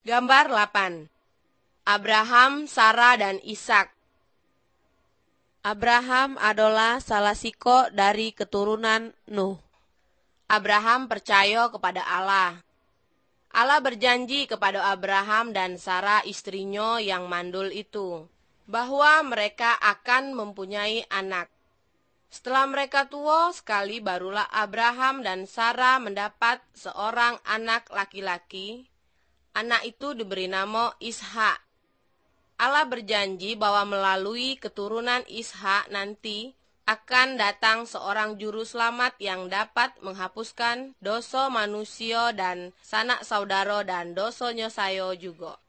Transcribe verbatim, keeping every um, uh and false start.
Gambar delapan. Abraham, Sarah, dan Ishak. Abraham adalah salah siko dari keturunan Nuh. Abraham percaya kepada Allah. Allah berjanji kepada Abraham dan Sarah istrinya yang mandul itu, bahwa mereka akan mempunyai anak. Setelah mereka tua sekali, barulah Abraham dan Sarah mendapat seorang anak laki-laki. Anak itu diberi nama Ishak. Allah berjanji bahwa melalui keturunan Ishak nanti akan datang seorang juru selamat yang dapat menghapuskan dosa manusia dan sanak saudara dan dosonya saya juga.